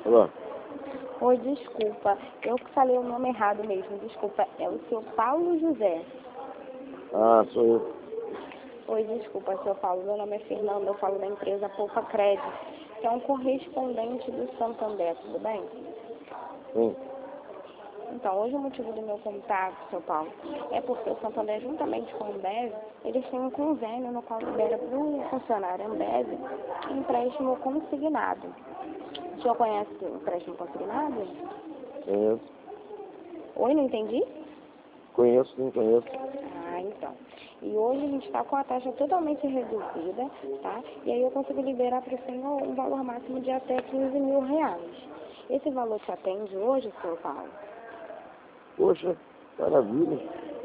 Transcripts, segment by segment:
Alô? Oi, desculpa. Eu que falei o nome errado mesmo. Desculpa. É o seu Paulo José. Ah, sou eu. Oi, desculpa, seu Paulo. Meu nome é Fernanda. Eu falo da empresa Poupa Crédito, que é um correspondente do Santander. Tudo bem? Sim. Então, hoje o motivo do meu contato, seu Paulo, é porque o Santander, juntamente com o Ambev, eles têm um convênio no qual libera para o funcionário Ambev empréstimo consignado. O senhor conhece o empréstimo consignado? Conheço. Oi, não entendi? Conheço, sim, conheço. Ah, então. E hoje a gente está com a taxa totalmente reduzida, tá? E aí eu consigo liberar para o senhor um valor máximo de até 15 mil reais. Esse valor te atende hoje, seu Paulo? Poxa, maravilha.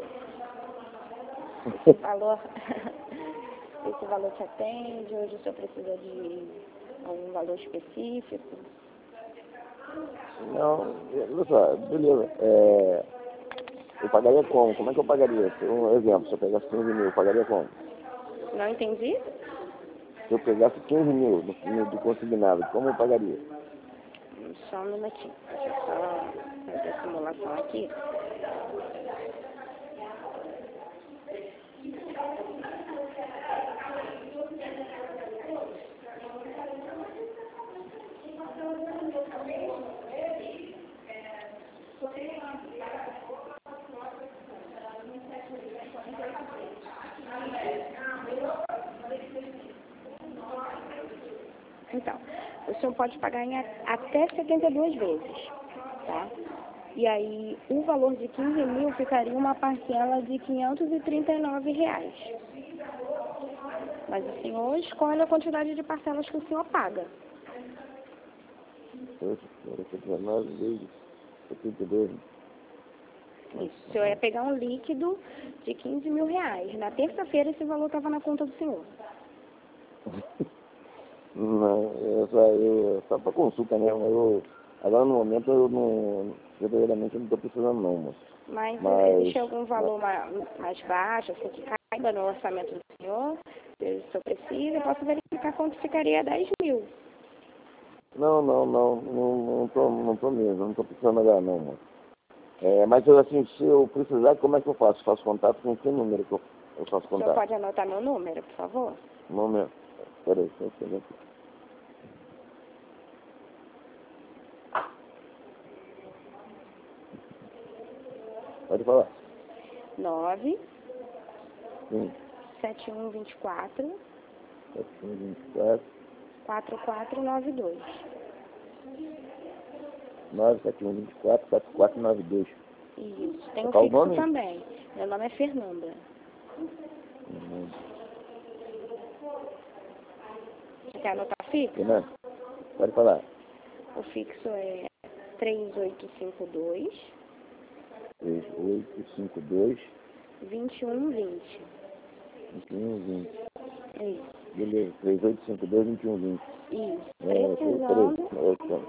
Esse valor, esse valor te atende? Hoje o senhor precisa de algum valor específico? Não, olha só, beleza. Eu pagaria como? Como é que eu pagaria? Um exemplo, se eu pegasse 15 mil, eu pagaria como? Não entendi? Se eu pegasse 15 mil do consignado, como eu pagaria? Só um minutinho. Deixa eu só fazer a simulação aqui. Então, o senhor pode pagar em até 72 vezes, tá? E aí, o valor de 15 mil ficaria uma parcela de R$ 539. Mas o senhor escolhe a quantidade de parcelas que o senhor paga. Poxa, 19 vezes 72. Isso, o senhor ia pegar um líquido de 15 mil reais. Na terça-feira, esse valor estava na conta do senhor. Não, só para consulta mesmo. Agora no momento eu não, verdadeiramente eu não estou precisando não, moço. Mas existe algum valor mais baixo, assim, que caiba no orçamento do senhor? Se o senhor precisa, eu posso verificar quanto ficaria 10 mil. Não tô mesmo, não tô precisando agora não, moço. Mas assim, se eu precisar, como é que eu faço? Faço contato com que número que eu faço O senhor contato? pode anotar meu número, por favor? Número. Peraí, só um segundo. Pode falar. 9 Sim. 7124 724 4492. 97124 4492. Isso. Tem um Qual o fixo nome? também. Meu nome é Fernanda. Você quer anotar fixo? Fernanda, pode falar. O fixo é 3852 3852 2120. 2120. Isso. Beleza, 3852 2120. Isso. Peraí, Precisando.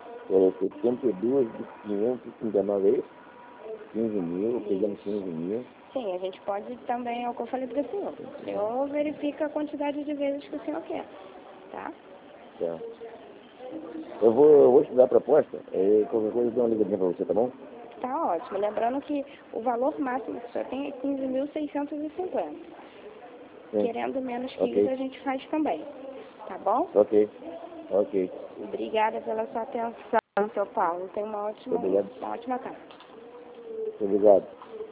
72 de 539, é isso? 15 mil, pegando 15 mil. Sim, a gente pode também, é o que eu falei para o senhor. O senhor verifica a quantidade de vezes que o senhor quer, tá? Tá. Eu vou estudar a proposta, qualquer coisa eu dou uma ligadinha pra você, tá bom? Tá ótimo. Lembrando que o valor máximo que o senhor tem é 15.650. Sim. Querendo menos que Ok. isso, a gente faz também. Tá bom? Ok. Obrigada pela sua atenção, seu Paulo. Tenha uma ótima tarde. Obrigado.